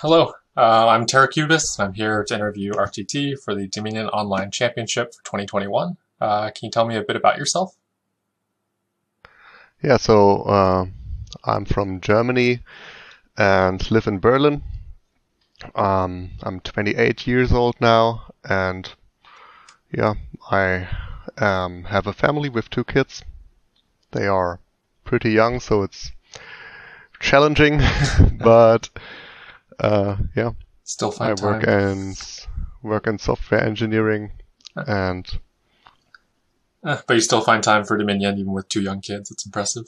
Hello, I'm Terracubus. I'm here to interview RTT for the Dominion Online Championship for 2021. Can you tell me a bit about yourself? Yeah, so I'm from Germany and live in Berlin. I'm 28 years old now, and yeah, I have a family with two kids. They are pretty young, so it's challenging, but yeah, Still I find time. work in software engineering, and But you still find time for Dominion even with two young kids. It's impressive.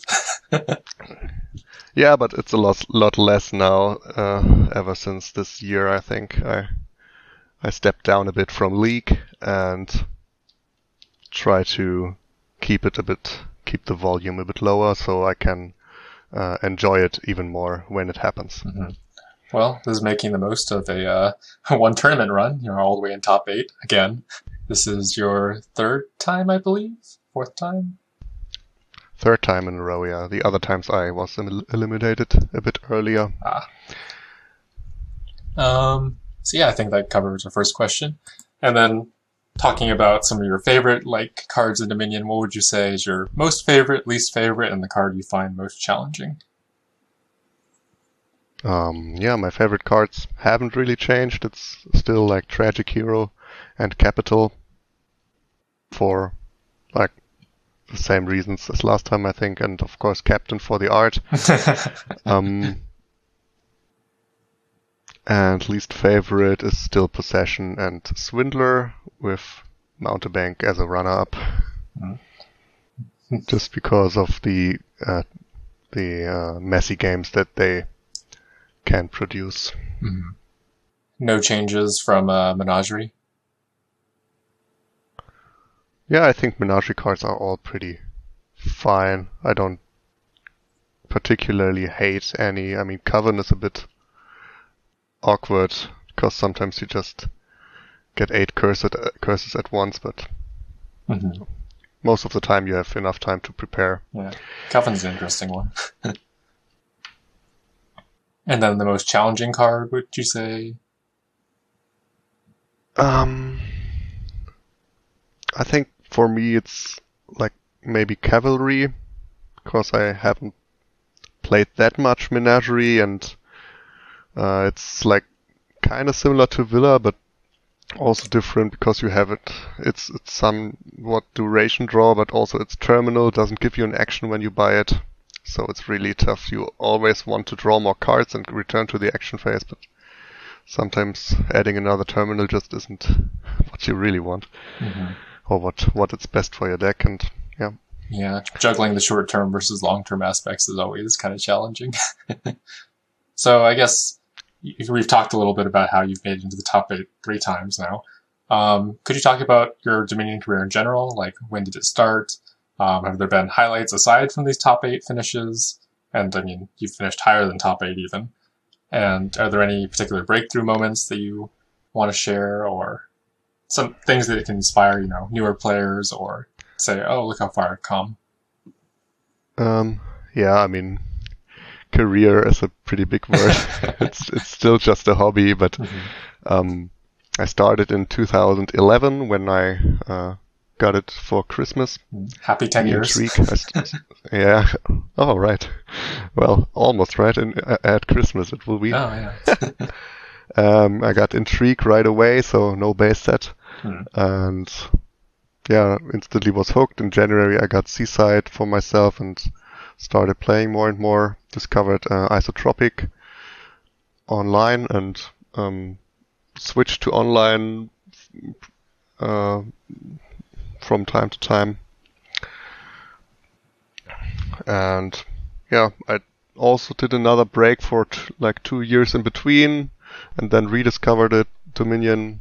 yeah, but it's a lot less now. Ever since this year, I think I stepped down a bit from League and try to keep the volume a bit lower so I can enjoy it even more when it happens. Mhm. Well, this is making the most of a one tournament run. You're all the way in top eight again. This is your third time, I believe? Fourth time? Third time in a row, yeah. The other times I was eliminated a bit earlier. Ah. So yeah, I think that covers the first question. And then talking about some of your favorite cards in Dominion, what would you say is your most favorite, least favorite, and the card you find most challenging? Yeah, my favorite cards haven't really changed. It's still like Tragic Hero and Capital for like the same reasons as last time, I think, and of course Captain for the art. Um, and least favorite is still Possession and Swindler with Mountebank as a runner-up, just because of the messy games that they can produce. No changes from Menagerie. Yeah, I think Menagerie cards are all pretty fine. I don't particularly hate any. I mean, Coven is a bit awkward because sometimes you just get 8 curses at once, but Mm-hmm. most of the time you have enough time to prepare. Yeah, Coffin's an interesting one. And then the most challenging card, would you say? Um, I think for me it's like maybe Cavalry, because I haven't played that much Menagerie, and it's like kind of similar to Villa, but also different because you have it's somewhat duration draw, but also it's terminal, doesn't give you an action when you buy it. So it's really tough. You always want to draw more cards and return to the action phase, but sometimes adding another terminal just isn't what you really want, Mm-hmm. or what it's best for your deck. And yeah, Yeah, juggling the short term versus long term aspects is always kind of challenging. So I guess we've talked a little bit about how you've made it into the top eight three times now. Could you talk about your Dominion career in general? Like, when did it start? Have there been highlights aside from these top eight finishes? And I mean, you've finished higher than top eight even. And are there any particular breakthrough moments that you want to share, or some things that can inspire, newer players, or say, oh, look how far I've come? um, yeah. I mean, career is a pretty big word. It's still just a hobby, but Mm-hmm. um, I started in 2011 when I got it for Christmas. Happy 10 The years. Intrigue. Yeah. Oh, right. Well, almost right. And at Christmas it will be. Oh, yeah. I got Intrigue right away, so no base set, Hmm. and yeah, instantly was hooked. In January, I got Seaside for myself and started playing more and more. Discovered Isotropic online and switched to online uh, from time to time. And yeah, I also did another break for like 2 years in between, and then rediscovered it, Dominion.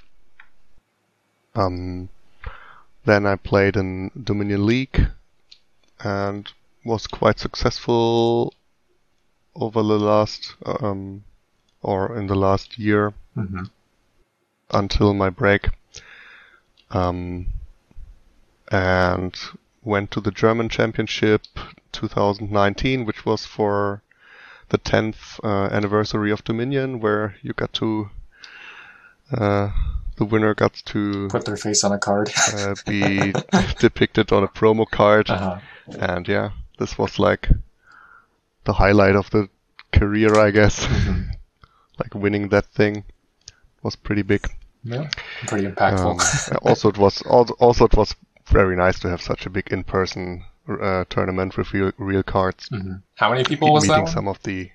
Um, then I played in Dominion League and was quite successful over the last or in the last year Mm-hmm. until my break. Um, and went to the German Championship 2019, which was for the 10th anniversary of Dominion, where you got to the winner got to put their face on a card, be depicted on a promo card, uh-huh. and yeah, this was like the highlight of the career, I guess. Mm-hmm. Like winning that thing was pretty big. Yeah, pretty impactful. Also, it was very nice to have such a big in-person tournament with real cards. Mm-hmm. How many people was that one? Some of the,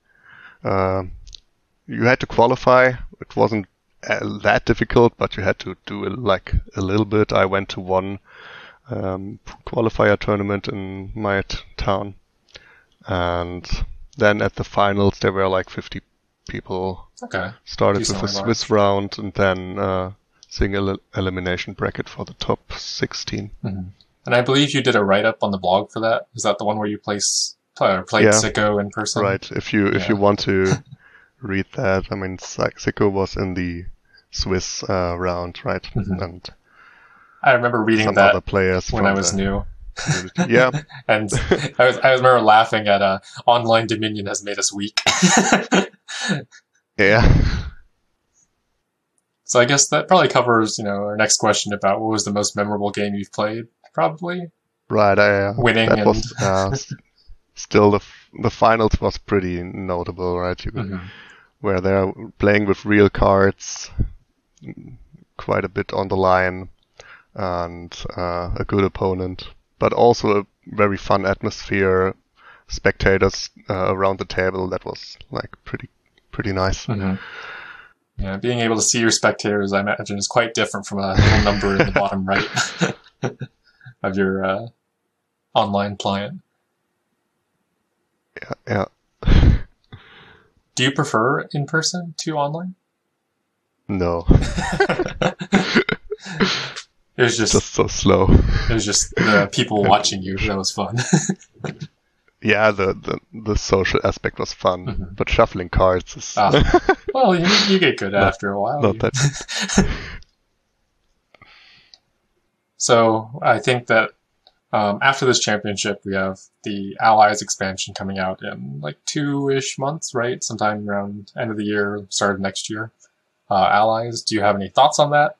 you had to qualify. It wasn't that difficult, but you had to do like a little bit. I went to one qualifier tournament in my town, and then at the finals there were like 50 people. Okay. Started with a Swiss round and then single elimination bracket for the top 16. Mm-hmm. And I believe you did a write-up on the blog for that. Is that the one where you played Sicko in person? Right. If you want to read that, I mean, Sicko was in the Swiss round, right? Mm-hmm. And I remember reading some that other players when I was new. Yeah. And I remember laughing at Online Dominion has made us weak. Yeah. So I guess that probably covers, our next question about what was the most memorable game you've played, probably. Right. Winning. That was still the finals was pretty notable, right? Where they're playing with real cards, quite a bit on the line, and a good opponent, but also a very fun atmosphere. Spectators around the table. That was like pretty nice. Mm-hmm. Yeah, being able to see your spectators, I imagine, is quite different from a little number in the bottom right of your online client. Yeah. Do you prefer in person to online? No. It was just so slow. It was just the people watching you. That was fun. Yeah, the social aspect was fun, mm-hmm. but shuffling cards is... Well, you get good after a while. Not that. So I think that after this championship, we have the Allies expansion coming out in like 2-ish months, right? Sometime around end of the year, start of next year. Allies, do you have any thoughts on that?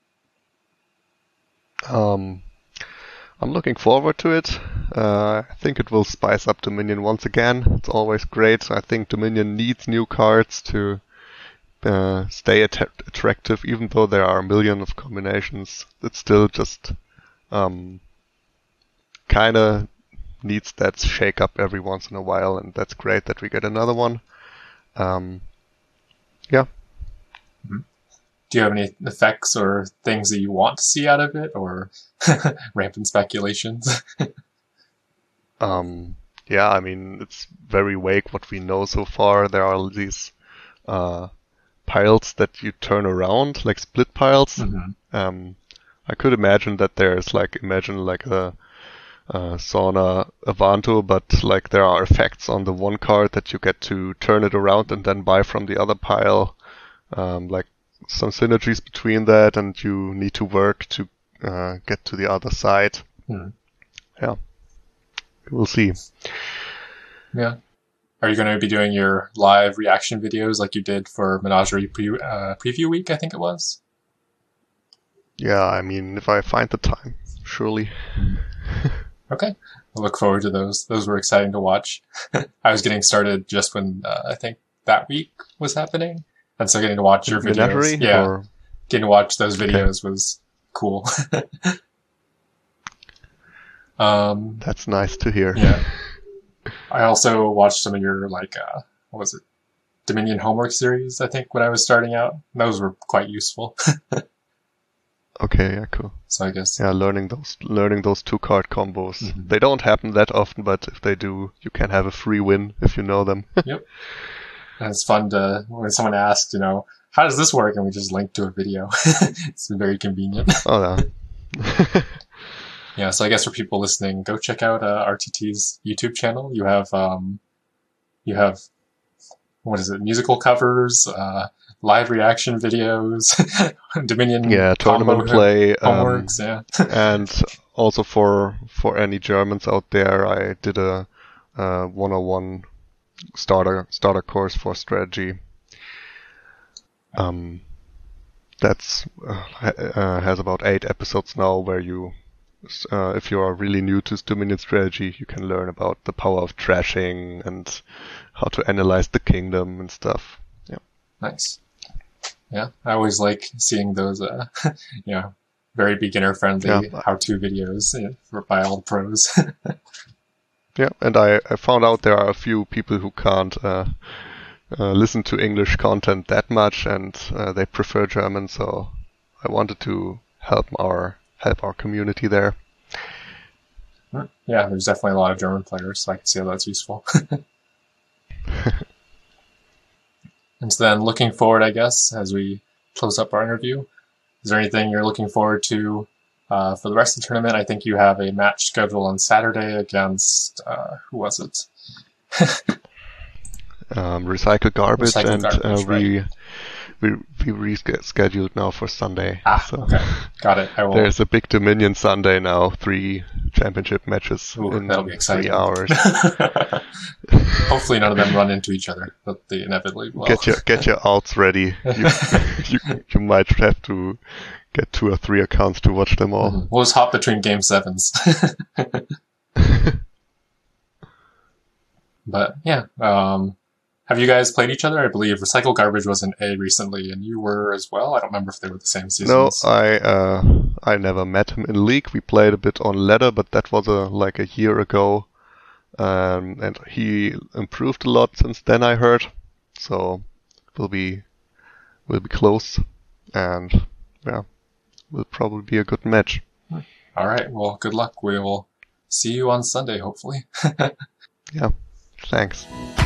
I'm looking forward to it. I think it will spice up Dominion once again. It's always great. I think Dominion needs new cards to stay attractive, even though there are a million of combinations. It still just kind of needs that shake up every once in a while, and that's great that we get another one. Yeah. Mm-hmm. Do you have any effects or things that you want to see out of it, or rampant speculations? Yeah, I mean, it's very vague what we know so far. There are these piles that you turn around, like split piles. Mm-hmm. I could imagine that there's like a Sauna Avanto, but like there are effects on the one card that you get to turn it around and then buy from the other pile. Like some synergies between that, and you need to work to get to the other side. Yeah, we'll see. Yeah. Are you going to be doing your live reaction videos like you did for Menagerie Preview Week, I think it was? Yeah, I mean, if I find the time, surely. Okay. I look forward to those. Those were exciting to watch. I was getting started just when I think that week was happening. And so getting to watch your videos. Menagerie, yeah. Or... Getting to watch those videos was cool. That's nice to hear. Yeah. I also watched some of your, what was it? Dominion homework series, I think, when I was starting out. Those were quite useful. Okay, yeah, cool. So I guess... Yeah, learning those 2-card combos. Mm-hmm. They don't happen that often, but if they do, you can have a free win if you know them. Yep. And it's fun when someone asks, how does this work? And we just link to a video. It's very convenient. Oh, yeah. Yeah, so I guess for people listening, go check out RTT's YouTube channel. You have, what is it, musical covers, live reaction videos, Dominion tournament play, homeworks, yeah. And also for any Germans out there, I did a 101 starter course for strategy. That's has about 8 episodes now, where you, if you are really new to Dominion strategy, you can learn about the power of trashing and how to analyze the kingdom and stuff. Yeah. Nice. Yeah, I always like seeing those, very beginner-friendly how-to videos by all the pros. Yeah, and I found out there are a few people who can't listen to English content that much, and they prefer German, so I wanted to help our community there. Yeah, there's definitely a lot of German players, so I can see how that's useful. And so then, looking forward, I guess, as we close up our interview, is there anything you're looking forward to for the rest of the tournament? I think you have a match scheduled on Saturday against, who was it? Recycle Garbage, right. we rescheduled now for Sunday. Okay. Got it. There's a big Dominion Sunday now, 3 championship matches in that'll be exciting. 3 hours. Hopefully none of them run into each other, but they inevitably will. Get your outs ready. You might have to get 2 or 3 accounts to watch them all. Mm-hmm. We'll just hop between game 7s. But yeah, have you guys played each other? I believe Recycle Garbage was in A recently, and you were as well. I don't remember if they were the same seasons. No, I never met him in League. We played a bit on ladder, but that was like a year ago. And he improved a lot since then, I heard. So we'll be close, and yeah, will probably be a good match. All right. Well, good luck. We will see you on Sunday, hopefully. Yeah. Thanks.